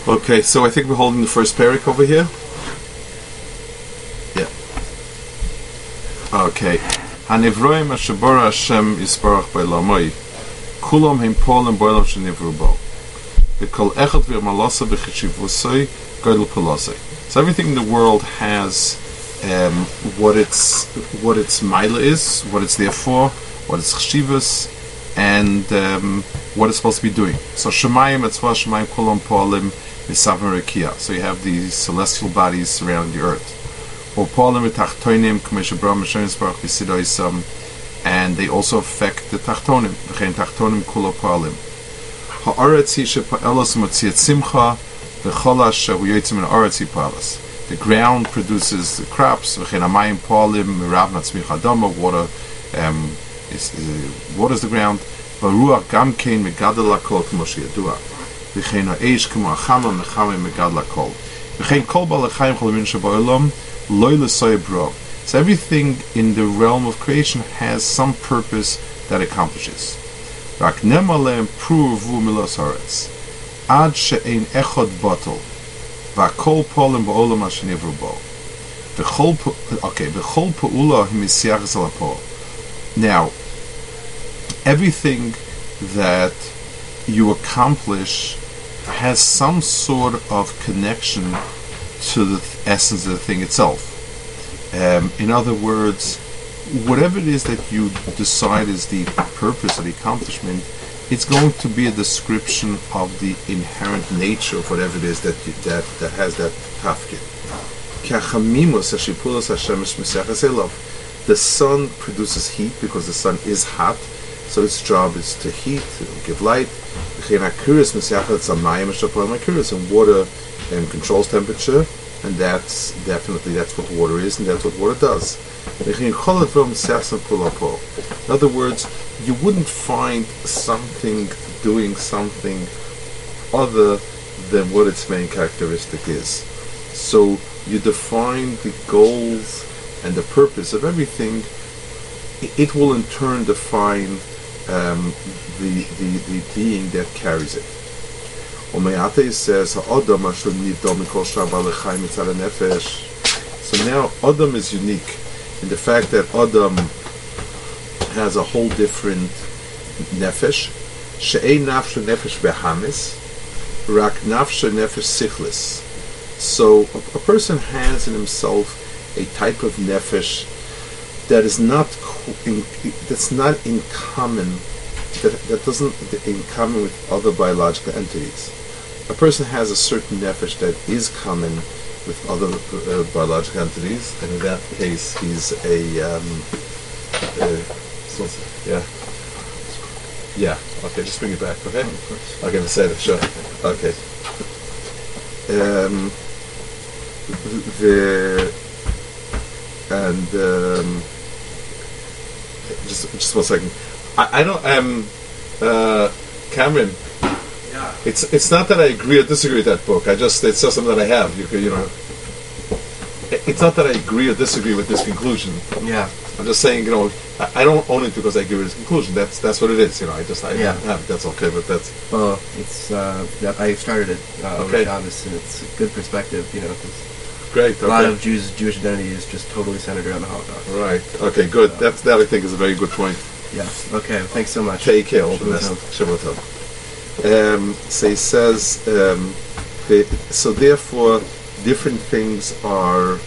Okay, so I think we're holding the first parak over here. Yeah. Okay. Hanivroim ashabara Hashem yisbarach b'lamoi. Kulam heim polim b'olam shenivru bo. V'kol echad v'malasa b'chishivusay gadol palasay. So everything in the world has what its mila is, what it's there for, what its chshivus, and what it's supposed to be doing. So Shemayim etzva Shemayim kulam polim misavam rekia. So you have these celestial bodies surrounding the earth. Or polim v'tachtonim k'mesh Abraham Hashem yisbarach v'sidoisam, and they also affect the tachtonim. V'chein tachtonim kulo polim. Ha'aretz hi shepaelos motziat simcha v'chol shehu yotzim min ha'aretz hi paelos. The ground produces the crops. V'chein hamayim polim mirav matzmicha adama. Water is the ground. V'ruach gam kein megadol hakol k'mo sheyadua. V'chein ha'eish k'mo hachama mechamim megadol hakol. V'chein kol ba'al chayim chol min she'ba'olam lo l'soy bro. So everything in the realm of creation has some purpose that accomplishes. Rak nemaleim pruvu milos haaretz ad she'ein echad botol v'akol polim ba'olam asher nivru bo. V'chol pa'ula himisiach zalapo. Now, everything that you accomplish has some sort of connection to the essence of the thing itself. In other words, whatever it is that you decide is the purpose of the accomplishment, it's going to be a description of the inherent nature of whatever it is that has that tafkid. The sun produces heat because the sun is hot, so its job is to heat, to give light. And water controls temperature, and that's what water is, and that's what water does. In other words, you wouldn't find something doing something other than what its main characteristic is. So you define the goals and the purpose of everything. It will in turn define the being that carries it. Omeate says, so now Adam is unique in the fact that Adam has a whole different nefesh. She'ei nafshe nefesh behamis, rak nafshe nefesh sichlis. So a person has in himself a type of nefesh that is that's not in common, that doesn't in common with other biological entities. A person has a certain nefesh that is common with other biological entities, and in that case, he's Okay, just bring it back. Okay. Okay, say it. Sure. Okay. Just 1 second. I don't. Cameron. Yeah. It's not that I agree or disagree with that book. It's just something that I have. You know. It's not that I agree or disagree with this conclusion. Yeah. I'm just saying, I don't own it because I agree with this conclusion. That's what it is. I have it. That's okay, but that's. Well, it's I started it okay. with Shabbos, and it's a good perspective. Great. Okay. A lot of Jewish identity is just totally centered around the Holocaust. Right. Okay. Good. That I think is a very good point. Yeah. Okay. Thanks so much. Take care. All the best. Shabbat Tov. So he says. So therefore, different things are.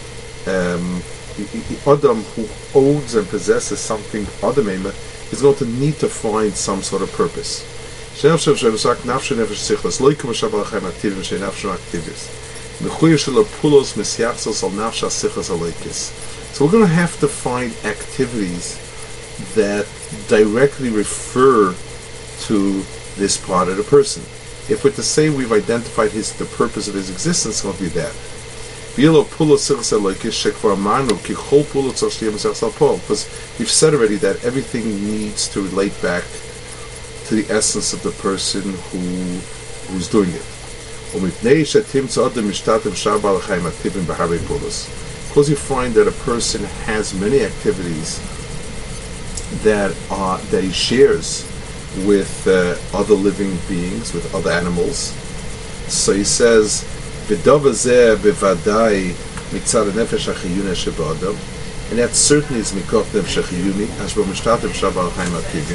Adam who owns and possesses something Adam is going to need to find some sort of purpose. So we're going to have to find activities that directly refer to this part of the person. If we're to say we've identified the purpose of his existence, it's going to be that. Because we've said already that everything needs to relate back to the essence of the person who's doing it. Because you find that a person has many activities that he shares with other living beings, with other animals. So he says, "V'dova zeh bevadai mitzad nefesh hachiyuna sheba'adam," and that certainly is mikoch nefesh hachiyuni as we're mishtatem shabal chaim ativim.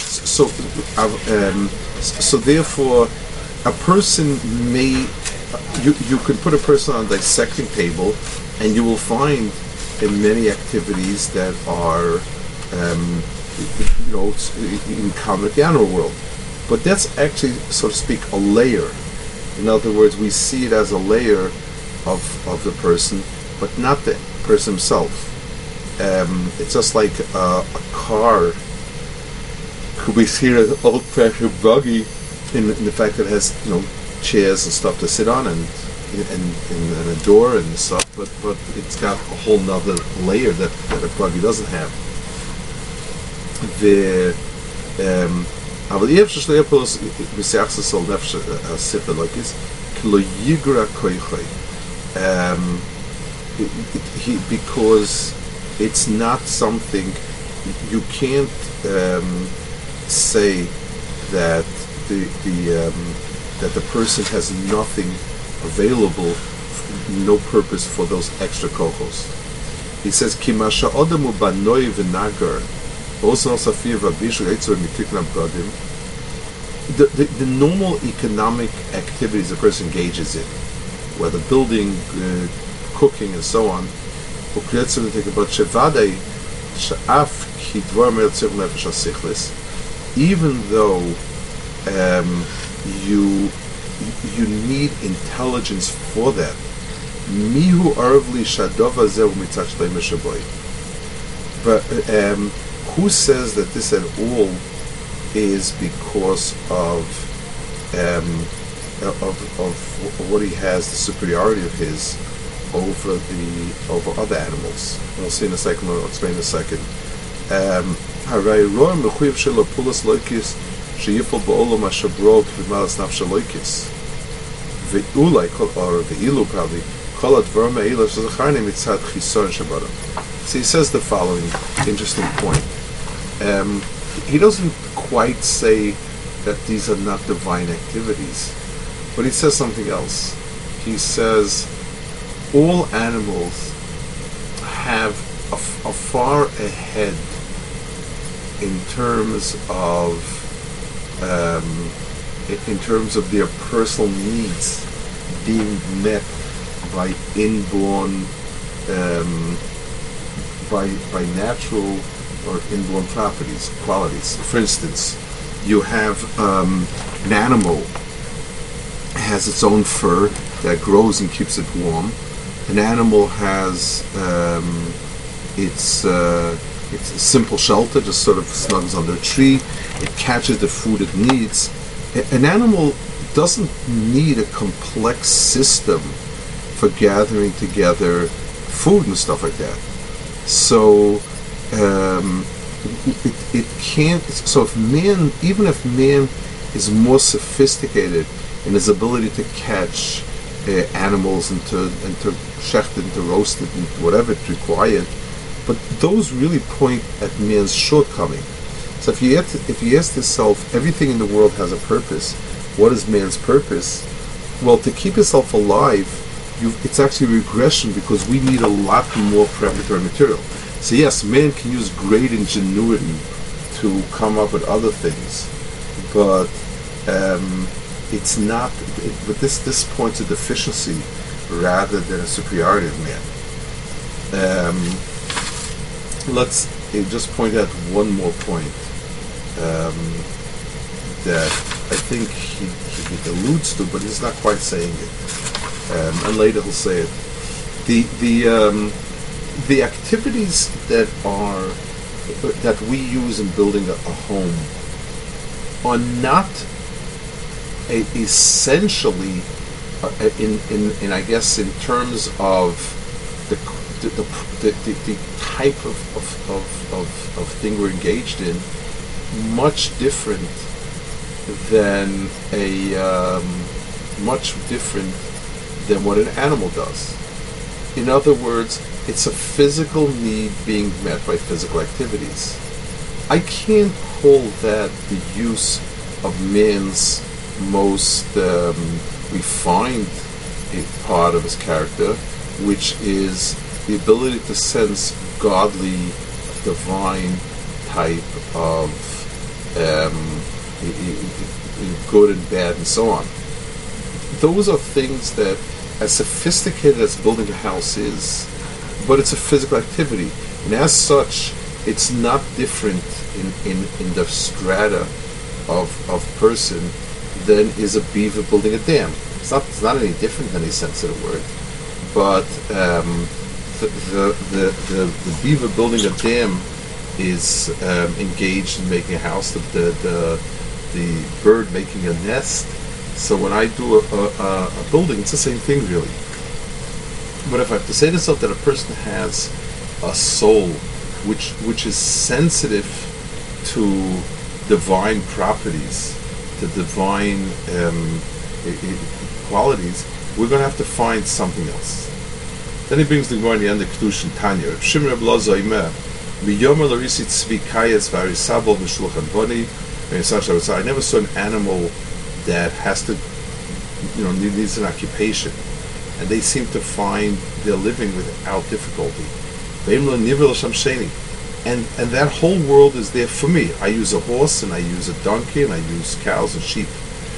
So therefore, a person may you can put a person on a dissecting table, and you will find in many activities that are in common with the animal world. But that's actually, so to speak, a layer. In other words, we see it as a layer of the person, but not the person himself. It's just like a car. Could we see an old-fashioned buggy in the fact that it has chairs and stuff to sit on and a door and stuff, but it's got a whole nother layer that a buggy doesn't have. אבל אי אפשר שלא פה בסייחסס על נפש הספר לוקס כלא יגרע כויכוי because it's not something you can't say that that the person has nothing available, no purpose for those extra kochos. He says ki masha odamu banoi v'nagar the normal economic activities a person engages in, whether building, cooking, and so on, even though you need intelligence for that. But who says that this at all is because of what he has, the superiority of his over other animals? We'll see in a second. I'll explain in a second. So he says the following interesting point. He doesn't quite say that these are not divine activities, but he says something else. He says all animals have a far ahead in terms of their personal needs being met by inborn by natural or inborn qualities. For instance, you have an animal has its own fur that grows and keeps it warm. An animal has its simple shelter, just sort of snuggles under a tree. It catches the food it needs. An animal doesn't need a complex system for gathering together food and stuff like that. So it can't. So even if man is more sophisticated in his ability to catch animals and to shecht it and to roast it and whatever it's required, but those really point at man's shortcoming. So if you ask yourself, everything in the world has a purpose. What is man's purpose? Well, to keep yourself alive, it's actually regression, because we need a lot more preparatory material. So yes, man can use great ingenuity to come up with other things, but it's not. But this points to deficiency rather than a superiority of man. Let's just point out one more point that I think he alludes to, but he's not quite saying it. And later he'll say it. The activities that we use in building a home are not essentially in I guess in terms of the type of thing we're engaged in, much different than what an animal does. In other words, it's a physical need being met by physical activities. I can't call that the use of man's most we find a part of his character, which is the ability to sense godly, divine type of good and bad and so on. Those are things that, as sophisticated as building a house is, but it's a physical activity, and as such, it's not different in the strata of person than is a beaver building a dam. It's not any different in any sense of the word, but the beaver building a dam is engaged in making a house. The bird making a nest. So when I do a building, it's the same thing really. But if I have to say to myself that a person has a soul which is sensitive to divine properties, to divine qualities, we're going to have to find something else. Then he brings the Gemara in the end of Kedushin Tanya. Shimon Reb Elazar Omer, Miyomer Larisi Tzvi Kayes Varisabel V'Shulchan Boni. I never saw an animal that has to, needs an occupation, and they seem to find their living without difficulty. And that whole world is there for me. I use a horse, and I use a donkey, and I use cows and sheep.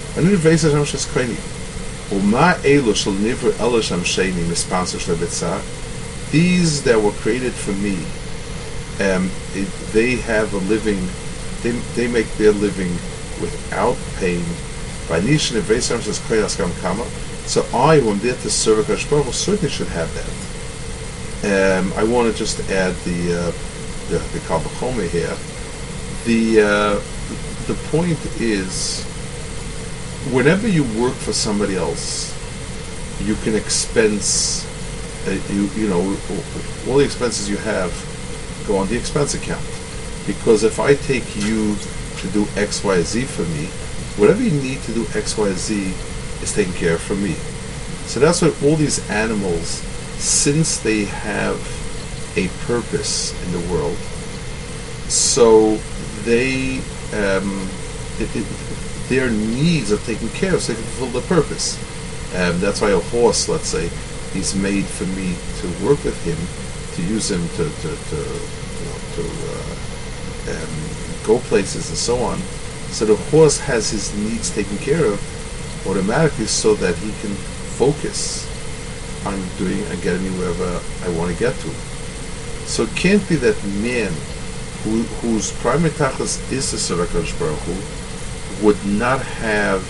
These that were created for me, they have a living, they make their living without pain. So I, who am there to serve HaKadosh Baruch Hu, certainly should have that. I want to just add the Kal V'chomer here. The point is, whenever you work for somebody else, you can expense, all the expenses you have go on the expense account. Because if I take you to do X, Y, Z for me, whatever you need to do X, Y, Z is taken care of for me. So that's why all these animals, since they have a purpose in the world, so they their needs are taken care of, so they can fulfill the purpose. That's why a horse, let's say, is made for me to work with him, to use him to go places and so on. So the horse has his needs taken care of automatically, so that he can focus on doing and getting me wherever I want to get to. So it can't be that man, whose primary tachlis is to serve HaKadosh Baruch Hu, would not have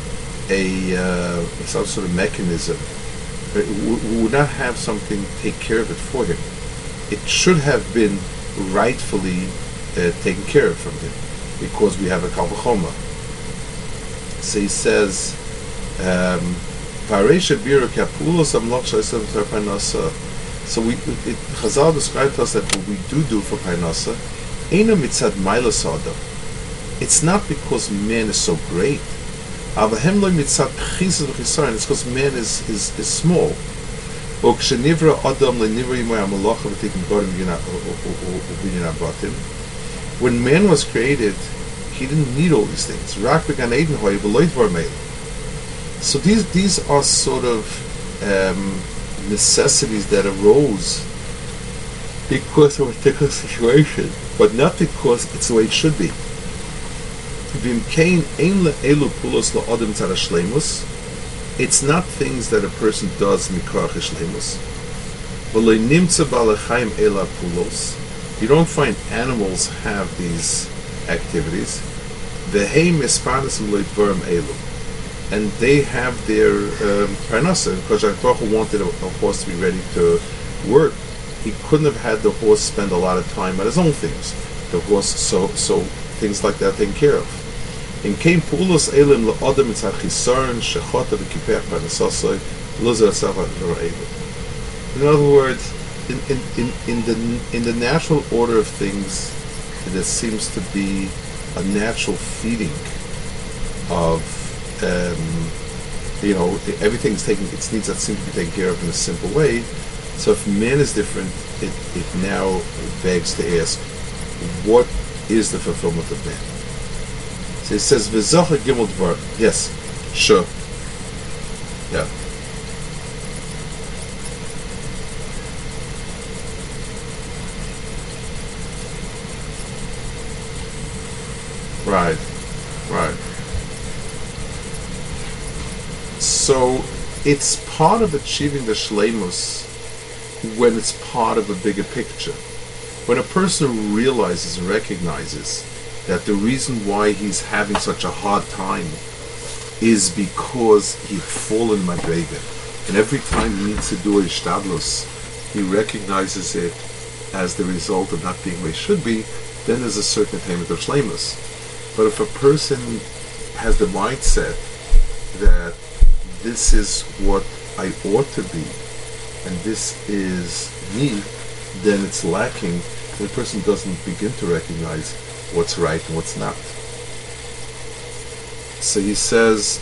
some sort of mechanism, would not have something take care of it for him. It should have been rightfully taken care of from him, because we have a Kal V'chomer. So he says, so Chazal described to us that what we do for Parnasa, it's not because man is so great. It's because man is small. When man was created, he didn't need all these things. So these are sort of necessities that arose because of a particular situation, but not because it's the way it should be. It's not things that a person does mikrach shleimus. You don't find animals have these activities. And they have their parnasa. Because Baruch Hu wanted a horse to be ready to work, he couldn't have had the horse spend a lot of time on his own things. The horse, so things like that taken care of. In came pulos elim le'odem it's hachisarn shechota v'kipech parnasasoi lozer atzava v'ra'elu. In other words, in the natural order of things, there seems to be a natural feeding of everything's taken, its needs that seem to be taken care of in a simple way. So if man is different, it now begs to ask, what is the fulfillment of man? So it says, V'zocha gimel dvar. Yes, sure. Yeah. Right. Right. So it's part of achieving the shleimus when it's part of a bigger picture. When a person realizes and recognizes that the reason why he's having such a hard time is because he'd fallen madrega, and every time he needs to do a shtadlus, he recognizes it as the result of not being where he should be, then there's a certain attainment of shleimus. But if a person has the mindset that this is what I ought to be, and this is me, then it's lacking. The person doesn't begin to recognize what's right and what's not. So he says,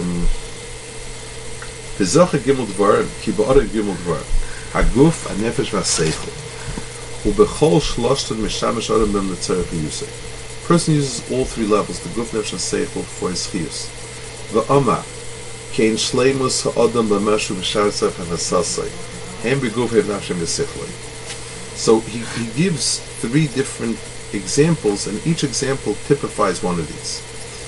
"V'zoche gimel dvarim, ki ba'ara gimel dvarim, haguf, hanefesh v'aseichel, u'bechol shloshton mishamash adam b'm l'tzarech yusei." Person uses all three levels, the guf, nefesh, and seichel, for his chiyus. V'ama, kein shleimus ha'adam b'mashu v'shatzach ha'nasasai, hem b'guf hem nafshem v'sichlei. So he gives three different examples, and each example typifies one of these.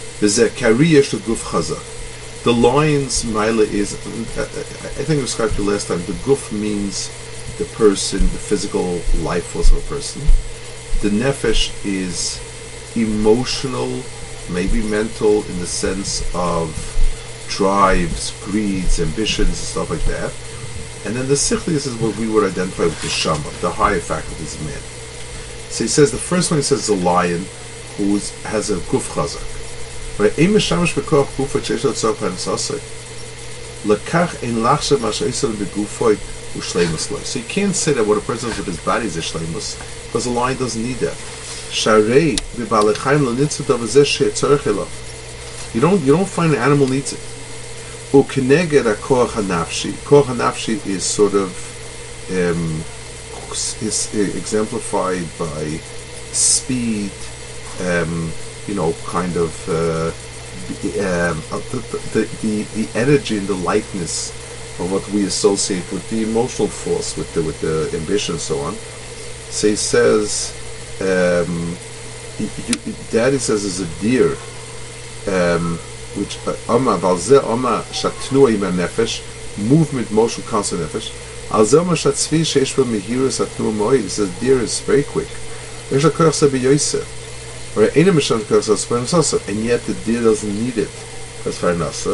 The lion's mila is, I think I described it last time, the guf means the person, the physical life force of a person. The nefesh is emotional, maybe mental, in the sense of drives, greeds, ambitions, and stuff like that. And then the sichlius is what we would identify with the shama, the higher faculties of man. So he says, the first one he says is a lion who has a guf chazak. So you can't say that what a person does with his body is a shleimus, because a lion doesn't need that. You don't find an animal needs it. Ukeneged a koach hanafshi. Koach hanafshi is sort of is exemplified by speed, kind of the energy and the lightness of what we associate with the emotional force, with the ambition, and so on. So he says, Daddy says is a deer. Which movement, motion, constant nefesh. He says deer is very quick. And yet the deer doesn't need it as parnasa.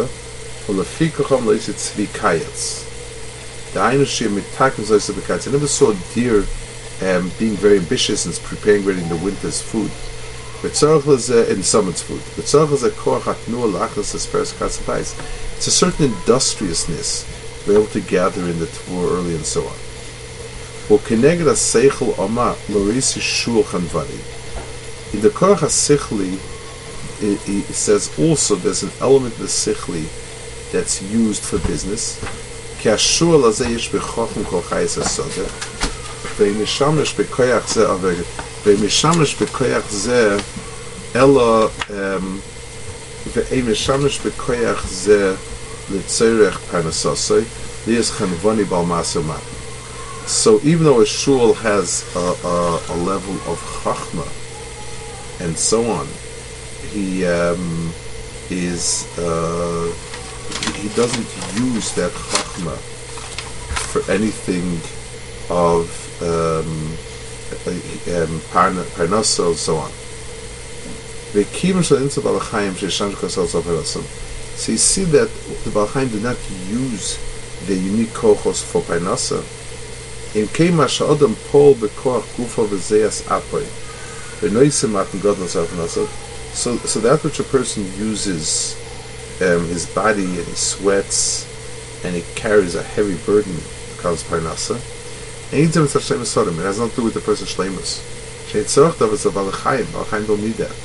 I never saw a deer being very ambitious and preparing ready in the winter's food. In summer's food. It's a certain industriousness to be able to gather in the Tvur early and so on. In the Korach HaSichli, it says also there's an element of the Sichli that's used for business. ומשמש בכוח זה אלא ומשמש בכוח זה לצורך פרנסוסי ליש חנבוני בעל מעשה ומת. So even though a shul has a level of chachma and so on, he doesn't use that chachma for anything of parnasa and so on. So you see that the Baal Chaim did not use the unique kochos for parnasa. In kema sha'adam pol bekoach gufa v'zeyas apoy v'noisim matan godlos parnasa. So that which a person uses, his body, and he sweats and he carries a heavy burden, becomes parnasa. It has nothing to do with the person's shleimus. Baal Chaim don't need that.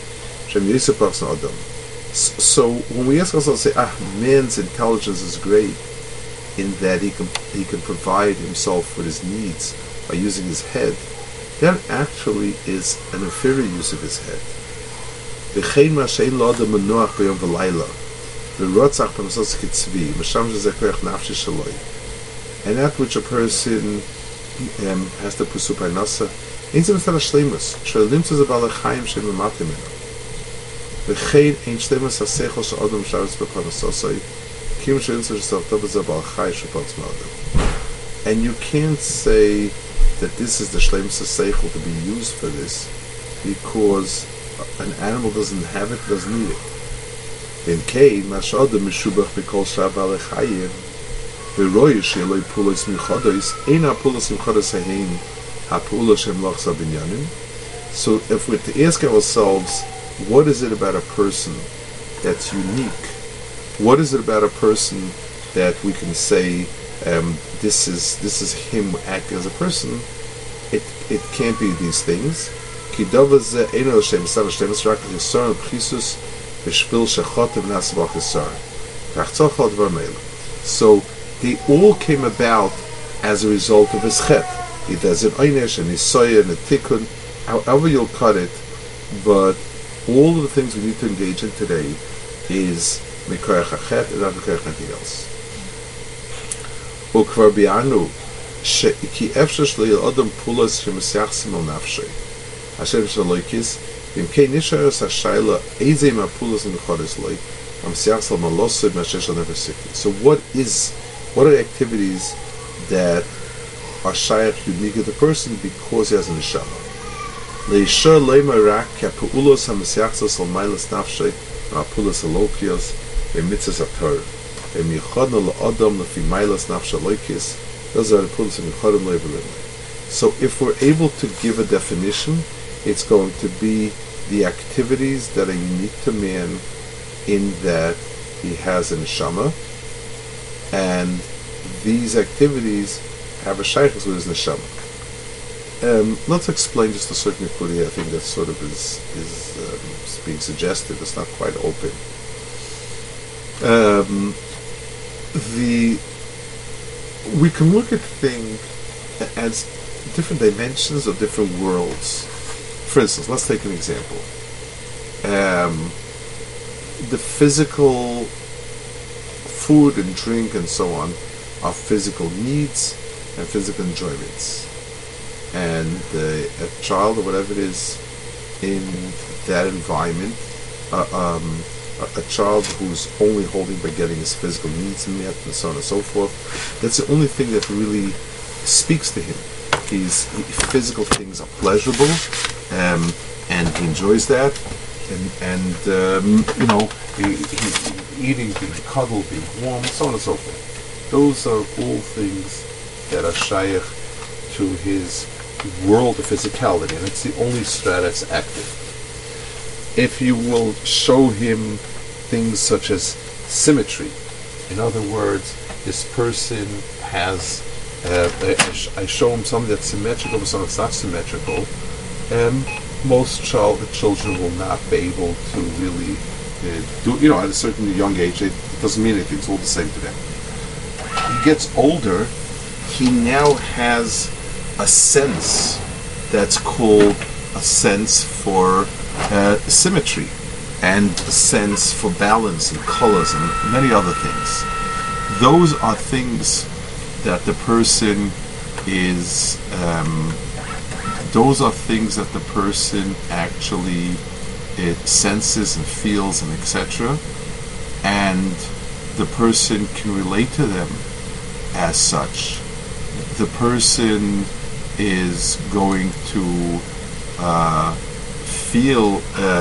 So when we ask ourselves, say, man's intelligence is great in that he can provide himself with his needs by using his head, that actually is an inferior use of his head. V'rotzach b'masas kitzvi, Masham shezekoyach nafshi shaloi. And that which a person has to pursue by nasa, ain't some sort of shleimus. Shleimus is about a chaim shem ematimena. V'chein ain't shleimus hasechol she'odom shabbos b'panasosai, kim she'insa she'savtov is about a chai she'potz ma'odom. And you can't say that this is the shleimus hasechol to be used for this, because an animal doesn't have it, doesn't need it. In Kain, Mashadam Mishubach Mikol Shav Alechayim, Veroyish Eloi Pulos Michodos, Eina Pulos Michodos Hain, HaPulos Shem Lochsa Binyanim. So if we're to ask ourselves, what is it about a person that's unique? What is it about a person that we can say, this is him acting as a person? It can't be these things. So they all came about as a result of his chet. It has an oynesh, an isoya, and a tikkun, however you'll cut it, but all of the things we need to engage in today is mekoyach hachet and not mekoyach anything else. Ukvar bi'anu ki efshar shlo yil adam pulas shemesiachsim al nafshay Hashem shaloikis v'imkei nisharos hashayla ezei ma'pulas mechodes loy amesiachsal malosoi ma'ashesh al neversiki. So what are the activities that are shaykh unique to the person because he has an neshama? Leisha leima rak ka'pulos hamesiachsal al mailas nafshay ma'pulas alokios v'mitzas ator v'michodna la'adam lefi mailas nafshay loikis. Those are the pulas mechodim loy v'limlay. So if we're able to give a definition, it's going to be the activities that are unique to man in that he has a neshama, and these activities have a shaykhus with his neshama. Let's explain just a certain equity. I think that sort of is being suggested. It's not quite open. We can look at things as different dimensions of different worlds. For instance, let's take an example. The physical food and drink and so on are physical needs and physical enjoyments. And a child or whatever it is in that environment, a child who's only holding by getting his physical needs met and so on and so forth, that's the only thing that really speaks to him. Physical things are pleasurable, and he enjoys that, and he's eating, being cuddled, being warm, so on and so forth. Those are all things that are shaykh to his world of physicality, and it's the only strata that's active. If you will show him things such as symmetry, in other words, this person has I show him something that's symmetrical but something that's not symmetrical, most children will not be able to really do, at a certain young age, it doesn't mean anything, it's all the same to them. He gets older, he now has a sense that's called a sense for symmetry, and a sense for balance and colors and many other things. Those are things that the person is, those are things that the person actually senses and feels and etc. And the person can relate to them as such. The person is going to feel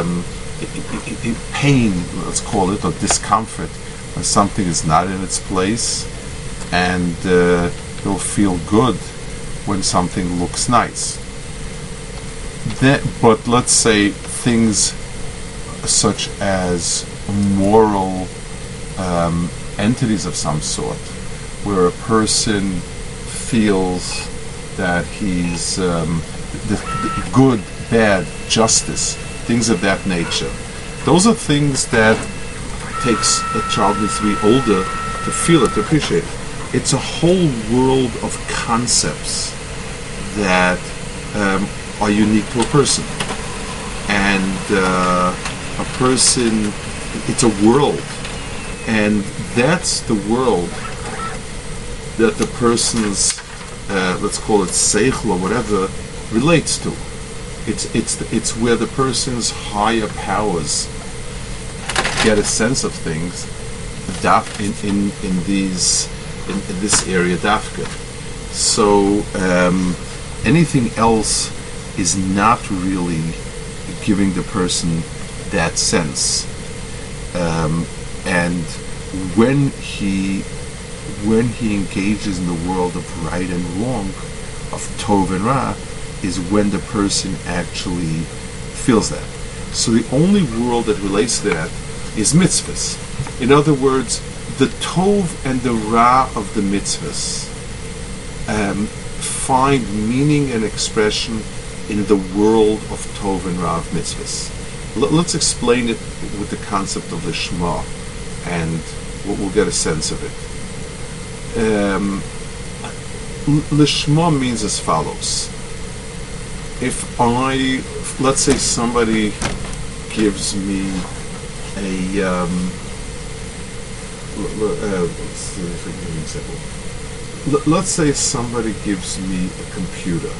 pain, let's call it, or discomfort when something is not in its place, and he'll feel good when something looks nice. But let's say things such as moral entities of some sort, where a person feels that he's the good, bad, justice, things of that nature. Those are things that takes a child needs to be older to feel it, to appreciate it. It's a whole world of concepts that are unique to a person. And a person, it's a world And that's the world that the person's, let's call it seichel or whatever, relates to. It's where the person's higher powers get a sense of things in this area dafka. So anything else is not really giving the person that sense. And when he engages in the world of right and wrong, of tov and ra, is when the person actually feels that. So the only world that relates to that is mitzvahs. In other words, the tov and the ra of the mitzvahs find meaning and expression in the world of tov and ra of mitzvahs. Let's explain it with the concept of lishma, and we'll get a sense of it. Lishma means as follows. Let's say somebody gives me a, let's say somebody gives me a computer.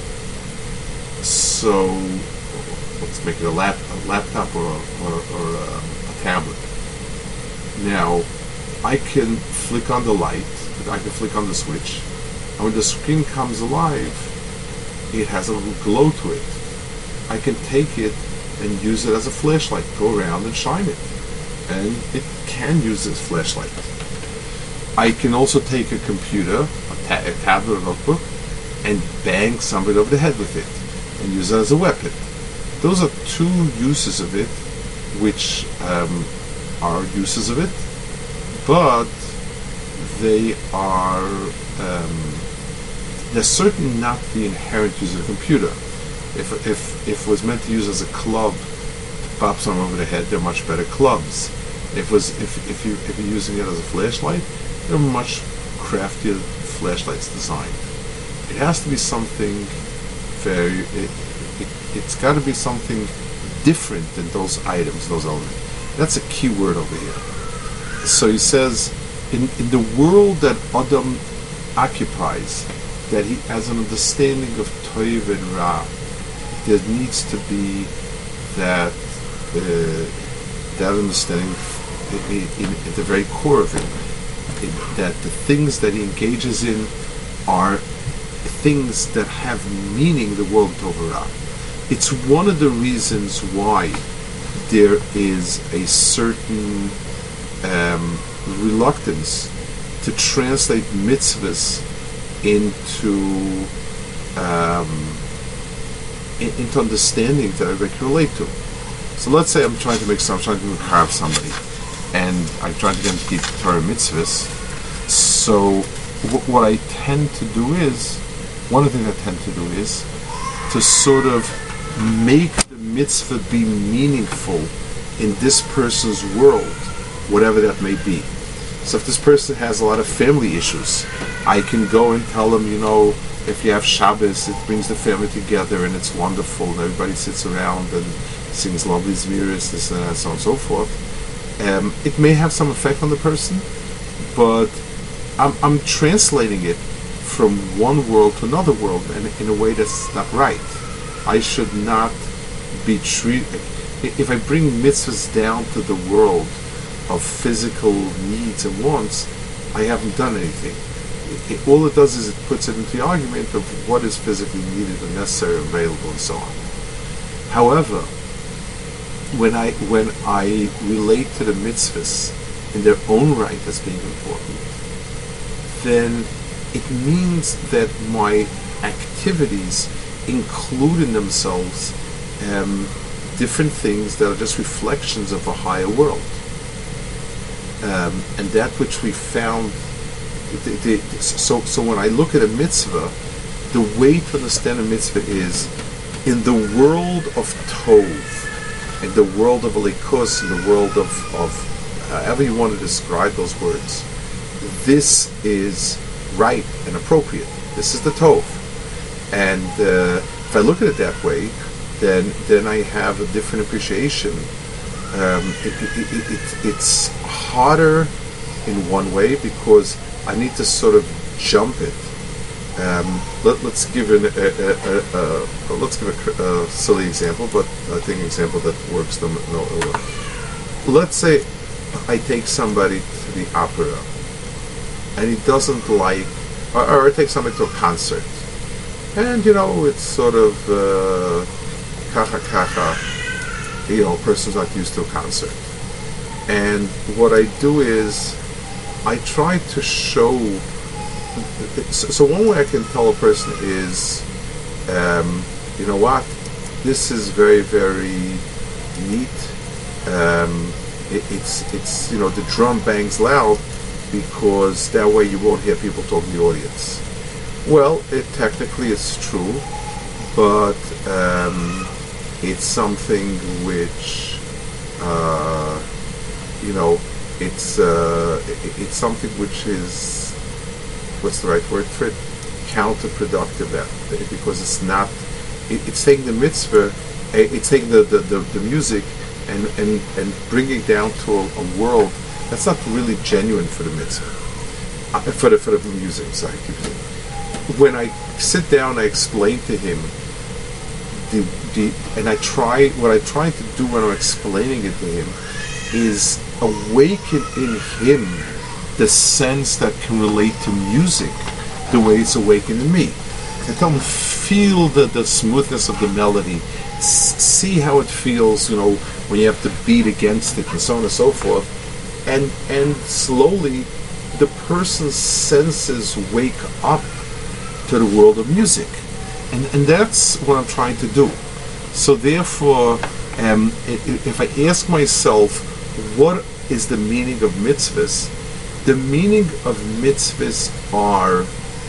So let's make it a laptop or a tablet. Now, I can flick on the light, I can flick on the switch, and when the screen comes alive, it has a little glow to it. I can take it and use it as a flashlight, go around and shine it. And it can use this flashlight. I can also take a computer, a tablet or notebook, and bang somebody over the head with it, and use it as a weapon. Those are two uses of it, which are uses of it, but they are they're certainly not the inherent use of the computer. If it was meant to use as a club to bop someone over the head, they're much better clubs. If you're using it as a flashlight, there are much craftier flashlights designed. It has to be something very. It's got to be something different than those items, those elements. That's a key word over here. So he says, in the world that Adam occupies, that he has an understanding of Toiv and Ra, there needs to be that understanding at the very core of it, that the things that he engages in are things that have meaning in the world of Tov and Ra. It's one of the reasons why there is a certain reluctance to translate mitzvahs into understanding that I can relate to. So let's say I'm trying to carve somebody, and I'm trying to get them to keep Torah mitzvahs. So what I tend to do is, one of the things I tend to do is to sort of make the mitzvah be meaningful in this person's world, whatever that may be. So if this person has a lot of family issues, I can go and tell them, if you have Shabbos, it brings the family together and it's wonderful, and everybody sits around and sings lovely zmiris, this and that, so on and so forth. It may have some effect on the person, but I'm translating it from one world to another world, and in a way that's not right. I should not be treated. If I bring mitzvahs down to the world of physical needs and wants, I haven't done anything. All it does is it puts it into the argument of what is physically needed and necessary, available, and so on. However, when I relate to the mitzvahs in their own right as being important, then it means that my activities include in themselves different things that are just reflections of a higher world. And that which we found, so when I look at a mitzvah, the way to understand a mitzvah is in the world of Tov, in the world of Elikus, in the world of however you want to describe those words, this is right and appropriate. This is the Tov. And if I look at it that way, then I have a different appreciation it's harder in one way because I need to sort of jump it. Let's give a silly example, but I think an example that works. Let's say I take somebody to the opera, and he doesn't like, or I take somebody to a concert, and it's sort of kacha kacha. A person's not used to a concert, and what I do is I try to show. So one way I can tell a person is, you know what, this is very, very neat. It's the drum bangs loud because that way you won't hear people talking in the audience. Well, it technically is true, but it's something which it's something which is, what's the right word for it? Counterproductive, because it's not. It's taking the mitzvah, it's taking the music and bringing it down to a world that's not really genuine for the mitzvah, for the music. Sorry, when I sit down, I explain to him what I try to do when I'm explaining it to him is awaken in him the sense that can relate to music the way it's awakened in me. I tell him, feel the smoothness of the melody, see how it feels, when you have to beat against it and so on and so forth, and slowly the person's senses wake up to the world of music, and that's what I'm trying to do. So therefore, if I ask myself, what is the meaning of mitzvahs? The meaning of mitzvahs are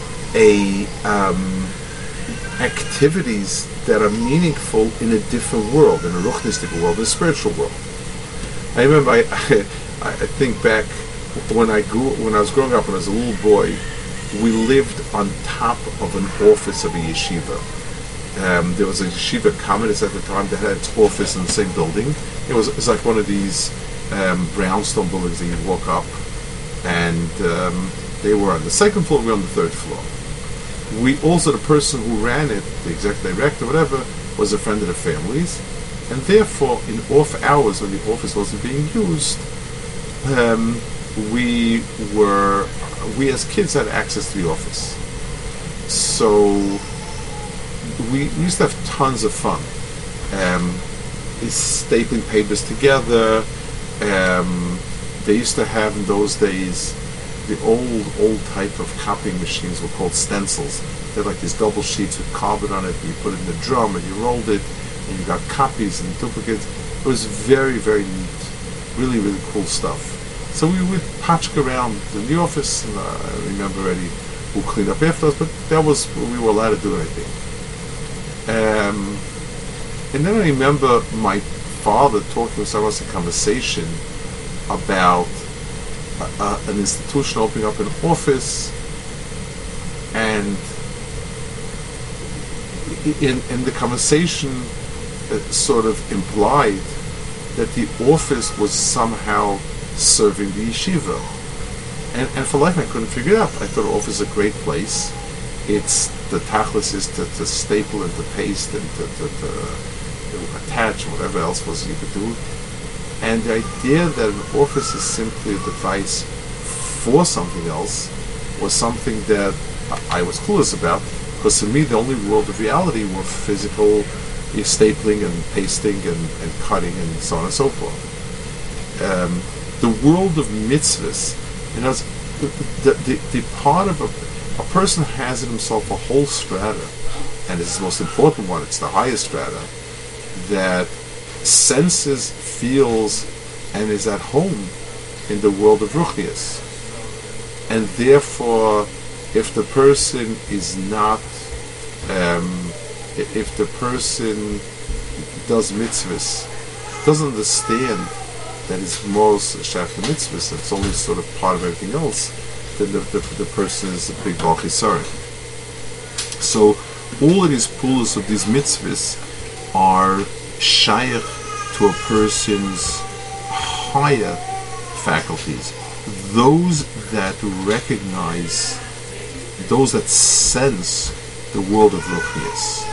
activities that are meaningful in a different world, in a ruchnistic world, in a spiritual world. I remember, I think back when I was growing up, when I was a little boy, we lived on top of an office of a yeshiva. There was a yeshiva communist at the time that had its office in the same building. It's like one of these brownstone buildings that you walk up, and they were on the second floor, we were on the third floor. We also, the person who ran it, the executive director, whatever, was a friend of the family's, and therefore, in off hours when the office wasn't being used, we as kids had access to the office. So we used to have tons of fun. Stapling papers together. They used to have in those days, the old type of copying machines were called stencils. They're like these double sheets with carbon on it, and you put it in the drum and you rolled it, and you got copies and duplicates. It was very, very neat. Really, really cool stuff. So we would patchk around in the office, and I remember already who cleaned up after us, but that was what we were allowed to do, I think. And then I remember my father talking with us a conversation about an institution opening up an office, and in the conversation sort of implied that the office was somehow serving the yeshiva, and for life I couldn't figure it out. I thought the office is a great place. It's the tachlis is to staple and to paste and to attach whatever else was you could do. And the idea that an office is simply a device for something else was something that I was clueless about, because to me the only world of reality were physical stapling and pasting and cutting and so on and so forth. The world of mitzvahs, the part of a person has in himself a whole strata, and it's the most important one, it's the highest strata, that senses, feels, and is at home in the world of ruchnius. And therefore, if the person is not, if the person does mitzvahs, doesn't understand that it's most shaykh to mitzvahs, it's only sort of part of everything else, then the person is a big Baal Chisaron. So all of these pulas of these mitzvahs are shaykh to a person's higher faculties, those that recognize, those that sense the world of Ruchnius.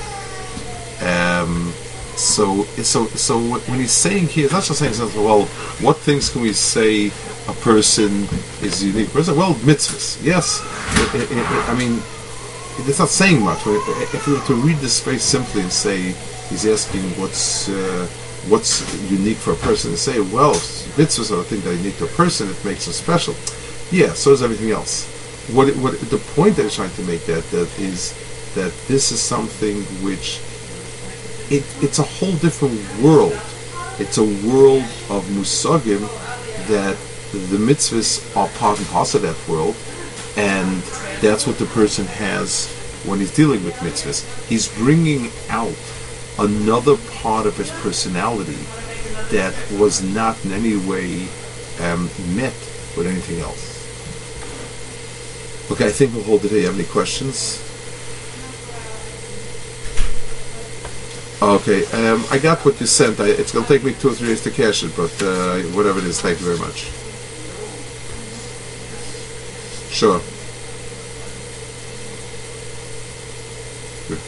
So when he's saying here, it's not just saying, well, what things can we say a person is a unique person? Well, mitzvahs, yes. I mean, it's not saying much. If we were to read this very simply and say, he's asking what's unique for a person, to say, well, mitzvahs are the thing that are unique to a person, it makes them special. Yeah, so is everything else. What the point that he's trying to make that is that this is something which it's a whole different world. It's a world of musagim that the mitzvahs are part and parcel of that world, and that's what the person has when he's dealing with mitzvahs. He's bringing out another part of his personality that was not in any way met with anything else. Okay, I think we'll hold it here. You have any questions? Okay, I got what you sent. It's going to take me 2 or 3 days to cash it, but whatever it is, thank you very much. Sure. Good.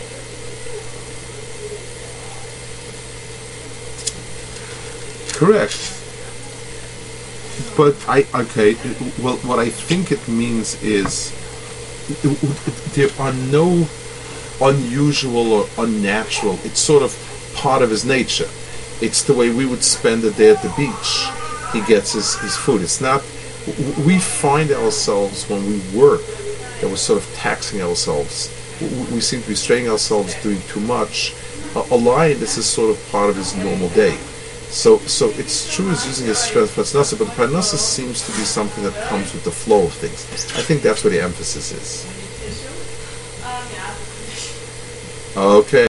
Correct. But well, what I think it means is there are no unusual or unnatural. It's sort of part of his nature. It's the way we would spend a day at the beach. He gets his food. It's not. We find ourselves when we work that we're sort of taxing ourselves. We seem to be straining ourselves doing too much. A lion, this is sort of part of his normal day. So it's true he's using his strength for parnasa, but the parnasa seems to be something that comes with the flow of things. I think that's where the emphasis is. Okay.